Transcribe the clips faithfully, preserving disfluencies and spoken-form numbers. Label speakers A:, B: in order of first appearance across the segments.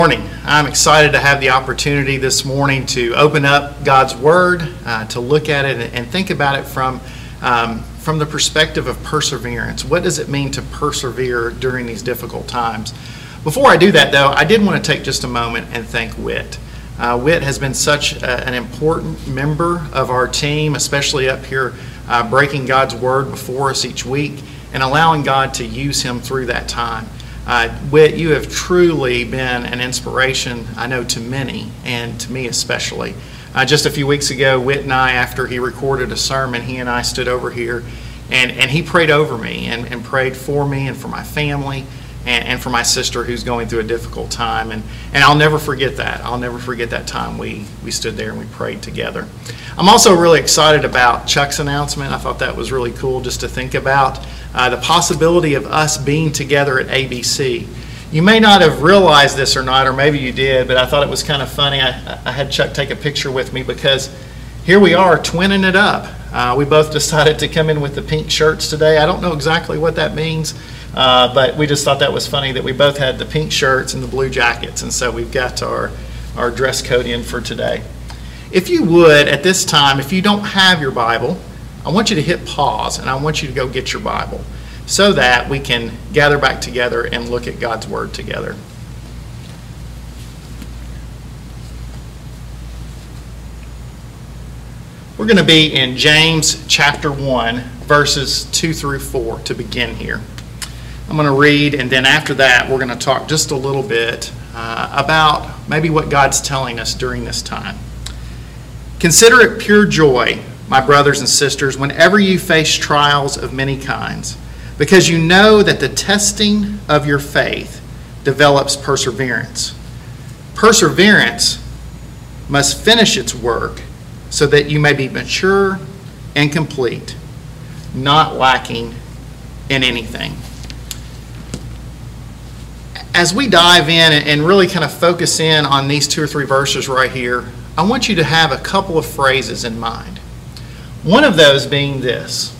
A: Morning. I'm excited to have the opportunity this morning to open up God's Word, uh, to look at it and think about it from um, from the perspective of perseverance. What does it mean to persevere during these difficult times? Before I do that, though, I did want to take just a moment and thank Whit. Uh, Whit has been such a, an important member of our team, especially up here uh, breaking God's Word before us each week and allowing God to use him through that time. Uh, Whit, you have truly been an inspiration, I know, to many, and to me especially. Uh, just a few weeks ago, Whit and I, after he recorded a sermon, he and I stood over here, and, and he prayed over me, and, and prayed for me and for my family, and, and for my sister who's going through a difficult time. And, and I'll never forget that. I'll never forget that time we, we stood there and we prayed together. I'm also really excited about Chuck's announcement. I thought that was really cool just to think about. Uh, the possibility of us being together at A B C. You may not have realized this or not, or maybe you did, but I thought it was kind of funny. I, I had Chuck take a picture with me because here we are twinning it up. Uh, we both decided to come in with the pink shirts today. I don't know exactly what that means, uh, but we just thought that was funny that we both had the pink shirts and the blue jackets, and so we've got our, our dress code in for today. If you would, at this time, if you don't have your Bible, I want you to hit pause, and I want you to go get your Bible so that we can gather back together and look at God's Word together. We're going to be in James chapter one, verses two through four to begin here. I'm going to read, and then after that, we're going to talk just a little bit uh, about maybe what God's telling us during this time. Consider it pure joy, my brothers and sisters, whenever you face trials of many kinds, because you know that the testing of your faith develops perseverance. Perseverance must finish its work so that you may be mature and complete, not lacking in anything. As we dive in and really kind of focus in on these two or three verses right here, I want you to have a couple of phrases in mind. One of those being this: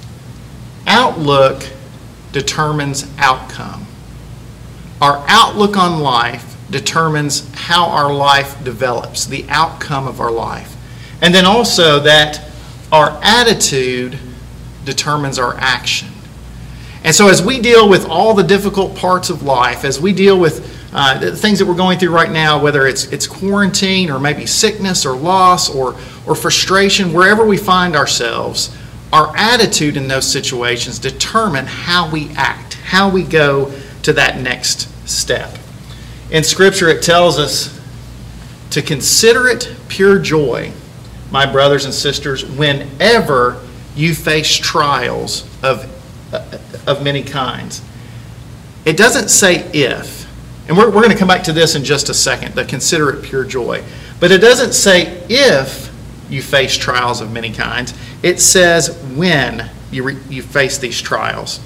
A: outlook determines outcome. Our outlook on life determines how our life develops, the outcome of our life. And then also that our attitude determines our action. And so as we deal with all the difficult parts of life, as we deal with uh, the things that we're going through right now, whether it's it's quarantine or maybe sickness or loss or, or frustration, wherever we find ourselves, our attitude in those situations determine how we act, how we go to that next step. In Scripture, it tells us to consider it pure joy, my brothers and sisters, whenever you face trials of, of many kinds. It doesn't say if. And we're, we're going to come back to this in just a second, the consider it pure joy. But it doesn't say if you face trials of many kinds. It says when you, re, you face these trials.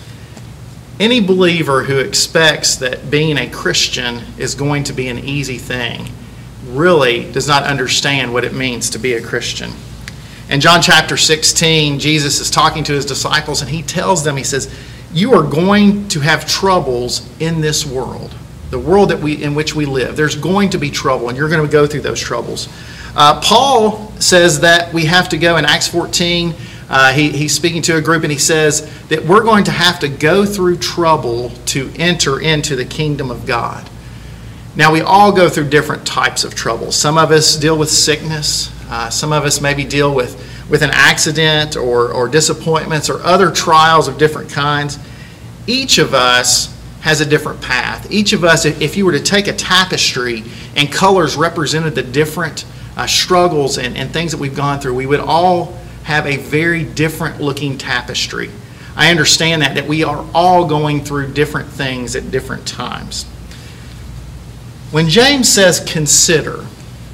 A: Any believer who expects that being a Christian is going to be an easy thing really does not understand what it means to be a Christian. In John chapter sixteen, Jesus is talking to his disciples, and he tells them, he says, you are going to have troubles in this world, the world that we in which we live. There's going to be trouble, and you're going to go through those troubles. Uh, Paul says that we have to go in Acts fourteen. Uh, he, he's speaking to a group, and he says that we're going to have to go through trouble to enter into the kingdom of God. Now, we all go through different types of trouble. Some of us deal with sickness. Uh, some of us maybe deal with, with an accident or, or disappointments or other trials of different kinds. Each of us has a different path. Each of us, if, if you were to take a tapestry and colors represented the different uh, struggles and, and things that we've gone through, we would all have a very different looking tapestry. I understand that, that we are all going through different things at different times. When James says consider,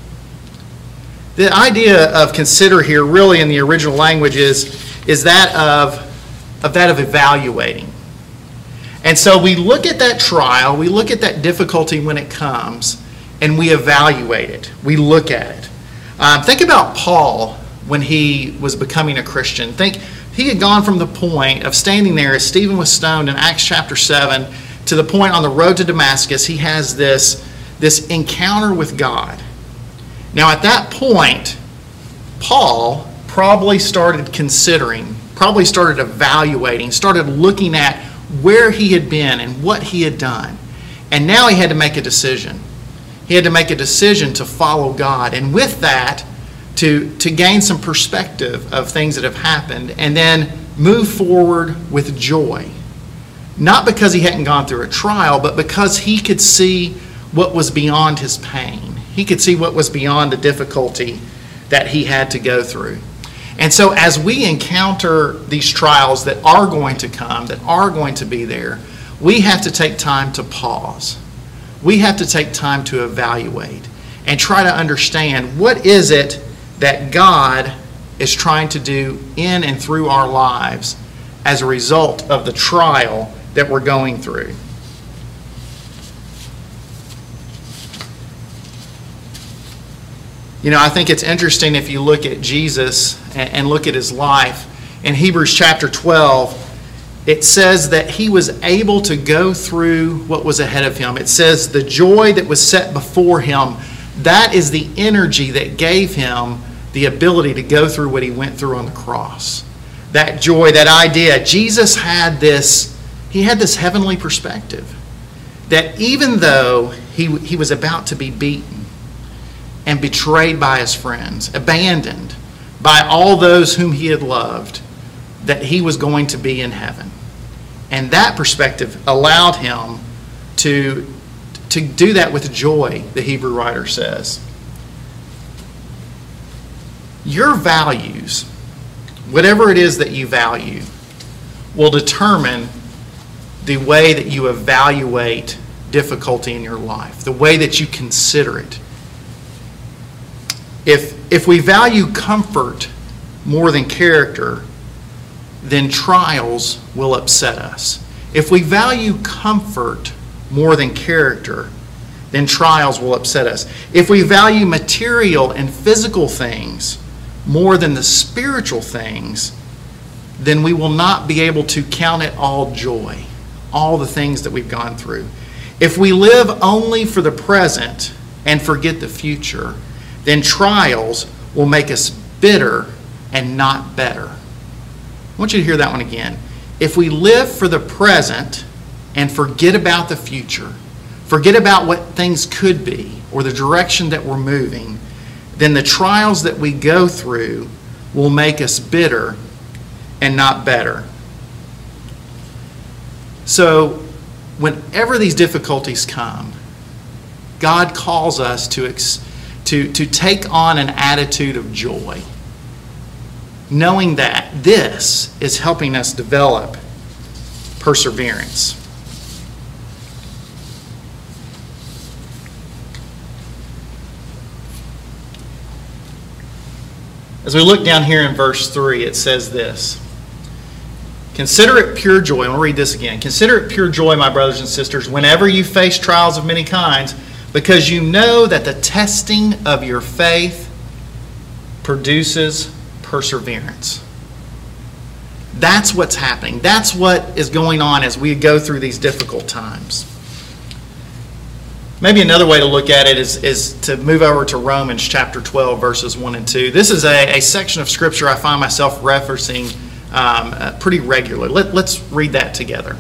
A: the idea of consider here really in the original language is, is that of, of that of evaluating. And so we look at that trial, we look at that difficulty when it comes, and we evaluate it. We look at it. Um, think about Paul when he was becoming a Christian. Think he had gone from the point of standing there as Stephen was stoned in Acts chapter seven to the point on the road to Damascus. He has this, this encounter with God. Now, at that point, Paul probably started considering, probably started evaluating, started looking at where he had been and what he had done. And now he had to make a decision. He had to make a decision to follow God. And with that, to, to gain some perspective of things that have happened and then move forward with joy. Not because he hadn't gone through a trial, but because he could see what was beyond his pain. He could see what was beyond the difficulty that he had to go through. And so as we encounter these trials that are going to come, that are going to be there, we have to take time to pause. We have to take time to evaluate and try to understand what is it that God is trying to do in and through our lives as a result of the trial that we're going through. You know, I think it's interesting if you look at Jesus and look at his life. In Hebrews chapter twelve, it says that he was able to go through what was ahead of him. It says the joy that was set before him, that is the energy that gave him the ability to go through what he went through on the cross. That joy, that idea, Jesus had this, he had this heavenly perspective. That even though he, he was about to be beaten, and betrayed by his friends, abandoned by all those whom he had loved, that he was going to be in heaven. And that perspective allowed him to, to do that with joy, the Hebrew writer says. Your values, whatever it is that you value, will determine the way that you evaluate difficulty in your life, the way that you consider it. If, if we value comfort more than character, then trials will upset us. If we value comfort more than character, then trials will upset us. If we value material and physical things more than the spiritual things, then we will not be able to count it all joy, all the things that we've gone through. If we live only for the present and forget the future, then trials will make us bitter and not better. I want you to hear that one again. If we live for the present and forget about the future, forget about what things could be or the direction that we're moving, then the trials that we go through will make us bitter and not better. So, whenever these difficulties come, God calls us to experience To, to take on an attitude of joy, knowing that this is helping us develop perseverance. As we look down here in verse three, it says this: Consider it pure joy. And we'll read this again. Consider it pure joy, my brothers and sisters, whenever you face trials of many kinds, because you know that the testing of your faith produces perseverance. That's what's happening. That's what is going on as we go through these difficult times. Maybe another way to look at it is, is to move over to Romans chapter twelve, verses one and two. This is a, a section of Scripture I find myself referencing um, uh, pretty regularly. Let, let's read that together.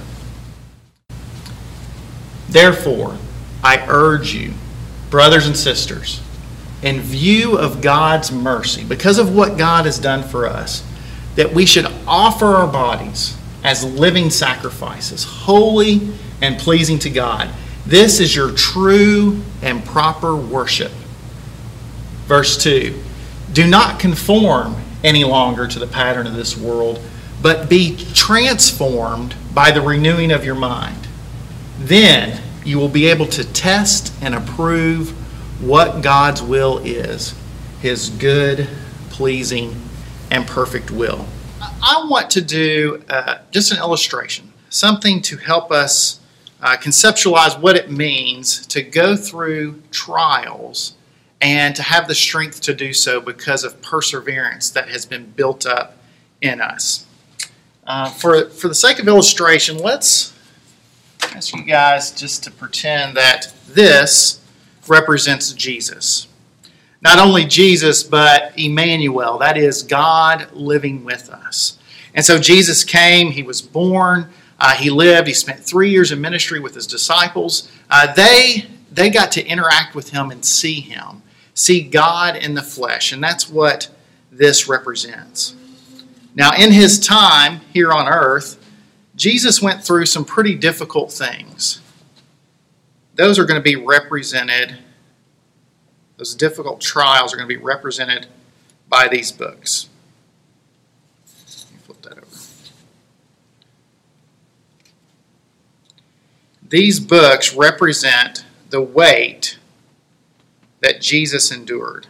A: Therefore, I urge you, brothers and sisters, in view of God's mercy, because of what God has done for us, that we should offer our bodies as living sacrifices, holy and pleasing to God. This is your true and proper worship. Verse two, do not conform any longer to the pattern of this world, but be transformed by the renewing of your mind. Then you will be able to test and approve what God's will is, His good, pleasing, and perfect will. I want to do uh, just an illustration, something to help us uh, conceptualize what it means to go through trials and to have the strength to do so because of perseverance that has been built up in us. Uh, for, for the sake of illustration, let's ask you guys just to pretend that this represents Jesus. Not only Jesus, but Emmanuel, that is God living with us. And so Jesus came, he was born, uh, he lived, he spent three years in ministry with his disciples. Uh, they, they got to interact with him and see him, see God in the flesh, and that's what this represents. Now, in his time here on earth, Jesus went through some pretty difficult things. Those are going to be represented, those difficult trials are going to be represented by these books. Let me flip that over. These books represent the weight that Jesus endured.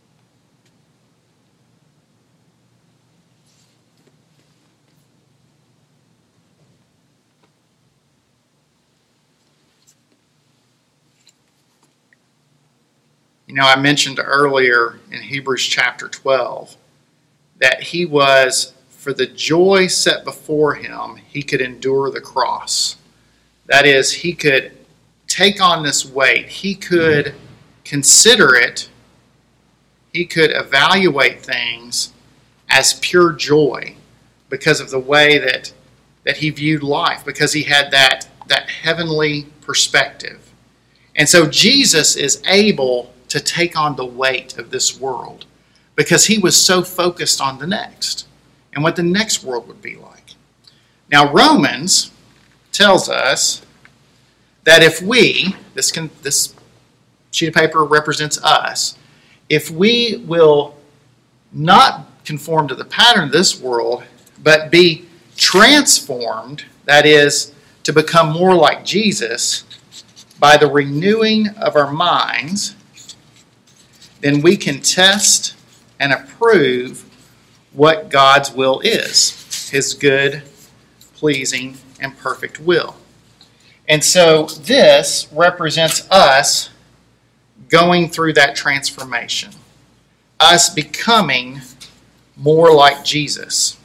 A: You know, I mentioned earlier in Hebrews chapter twelve that he was, for the joy set before him, he could endure the cross. That is, he could take on this weight. He could consider it. He could evaluate things as pure joy because of the way that, that he viewed life, because he had that, that heavenly perspective. And so Jesus is able to take on the weight of this world because he was so focused on the next and what the next world would be like. Now, Romans tells us that if we, this can, this sheet of paper represents us, if we will not conform to the pattern of this world, but be transformed, that is, to become more like Jesus, by the renewing of our minds, then we can test and approve what God's will is, his good, pleasing, and perfect will. And so this represents us going through that transformation, us becoming more like Jesus.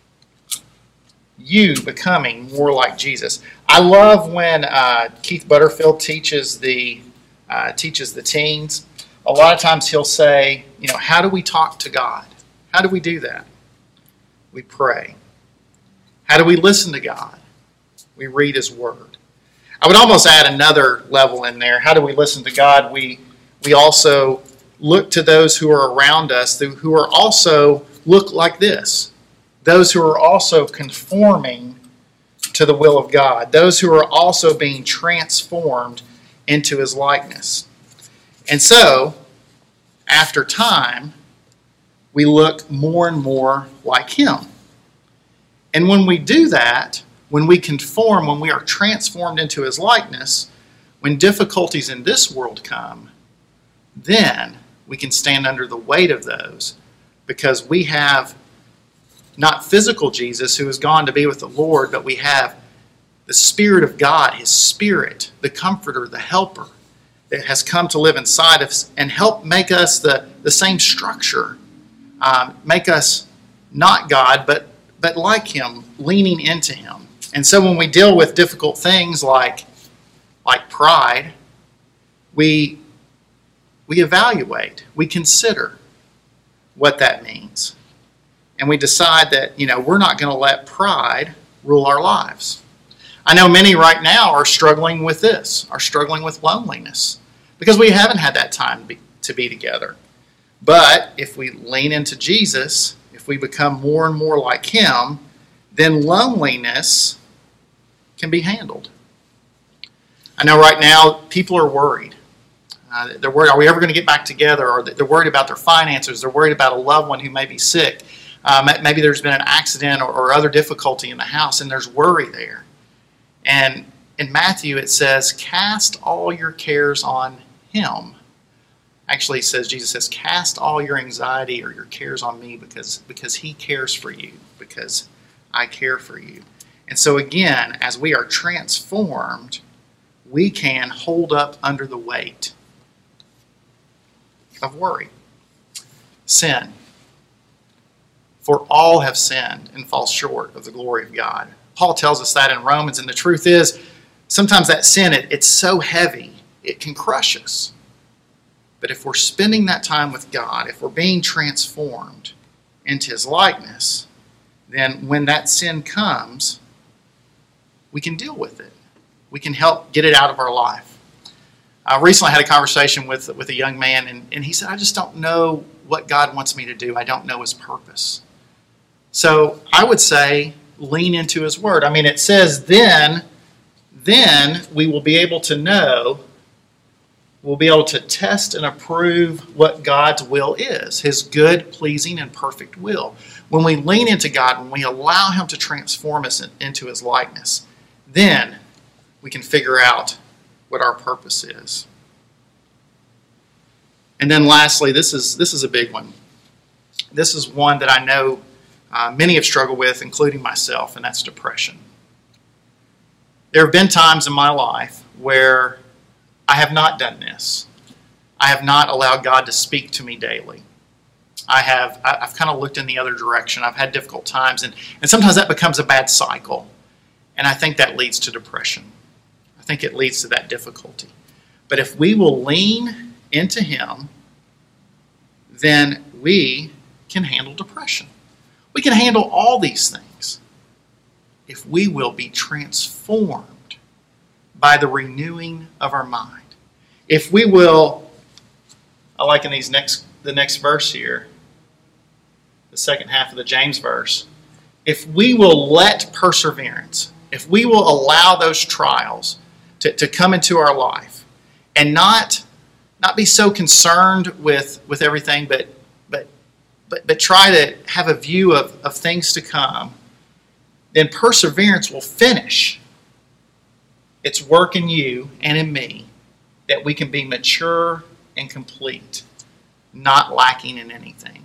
A: You becoming more like Jesus. I love when uh, Keith Butterfield teaches the uh, teaches the teens. A lot of times he'll say, you know, how do we talk to God? How do we do that? We pray. How do we listen to God? We read his word. I would almost add another level in there. How do we listen to God? We we also look to those who are around us who are also look like this. Those who are also conforming to the will of God. Those who are also being transformed into his likeness. And so, after time, we look more and more like him. And when we do that, when we conform, when we are transformed into his likeness, when difficulties in this world come, then we can stand under the weight of those because we have not physical Jesus who has gone to be with the Lord, but we have the Spirit of God, his Spirit, the Comforter, the Helper, that has come to live inside of us and help make us the, the same structure, um, make us not God, but, but like him, leaning into him. And so when we deal with difficult things like, like pride, we, we evaluate, we consider what that means. And we decide that, you know, we're not going to let pride rule our lives. I know many right now are struggling with this, are struggling with loneliness, because we haven't had that time to be together. But if we lean into Jesus, if we become more and more like him, then loneliness can be handled. I know right now people are worried. Uh, they're worried, are we ever going to get back together? Or they're worried about their finances. They're worried about a loved one who may be sick. Uh, maybe there's been an accident or, or other difficulty in the house, and there's worry there. And in Matthew it says, cast all your cares on him. Actually, it says, Jesus says, cast all your anxiety or your cares on me because, because he cares for you, because I care for you. And so again, as we are transformed, we can hold up under the weight of worry. Sin. For all have sinned and fall short of the glory of God. Paul tells us that in Romans, and the truth is, sometimes that sin, it, it's so heavy, it can crush us. But if we're spending that time with God, if we're being transformed into His likeness, then when that sin comes, we can deal with it. We can help get it out of our life. I recently had a conversation with, with a young man, and, and he said, I just don't know what God wants me to do. I don't know His purpose. So I would say, lean into His Word. I mean, it says, then, then we will be able to know, we'll be able to test and approve what God's will is, His good, pleasing, and perfect will. When we lean into God, when we allow Him to transform us into His likeness, then we can figure out what our purpose is. And then lastly, this is this is a big one. This is one that I know uh, many have struggled with, including myself, and that's depression. There have been times in my life where I have not done this. I have not allowed God to speak to me daily. I have, I've kind of looked in the other direction. I've had difficult times, and, and sometimes that becomes a bad cycle. And I think that leads to depression. I think it leads to that difficulty. But if we will lean into Him, then we can handle depression. We can handle all these things if we will be transformed by the renewing of our mind. If we will, I like in these next the next verse here, the second half of the James verse, if we will let perseverance, if we will allow those trials to, to come into our life and not not be so concerned with, with everything, but but but but try to have a view of, of things to come, then perseverance will finish its work in you and in me, that we can be mature and complete, not lacking in anything.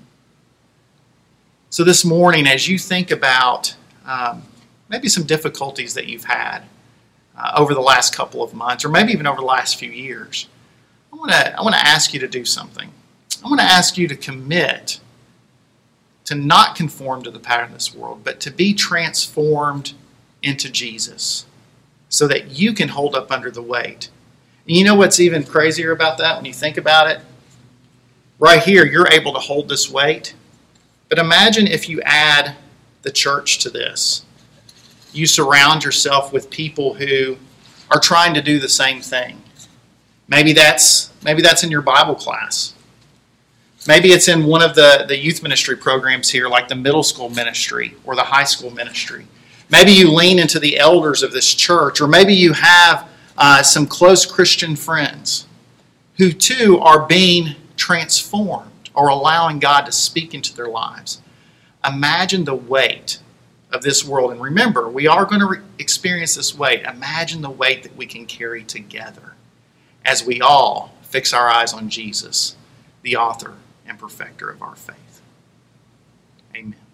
A: So this morning, as you think about um, maybe some difficulties that you've had uh, over the last couple of months, or maybe even over the last few years, I want to I want to ask you to do something. I want to ask you to commit to not conform to the pattern of this world, but to be transformed into Jesus, so that you can hold up under the weight. And you know what's even crazier about that when you think about it? Right here, you're able to hold this weight. But imagine if you add the church to this. You surround yourself with people who are trying to do the same thing. Maybe that's maybe that's in your Bible class. Maybe it's in one of the, the youth ministry programs here, like the middle school ministry or the high school ministry. Maybe you lean into the elders of this church, or maybe you have uh, some close Christian friends who too are being transformed or allowing God to speak into their lives. Imagine the weight of this world. And remember, we are going to re- experience this weight. Imagine the weight that we can carry together as we all fix our eyes on Jesus, the author and perfecter of our faith. Amen.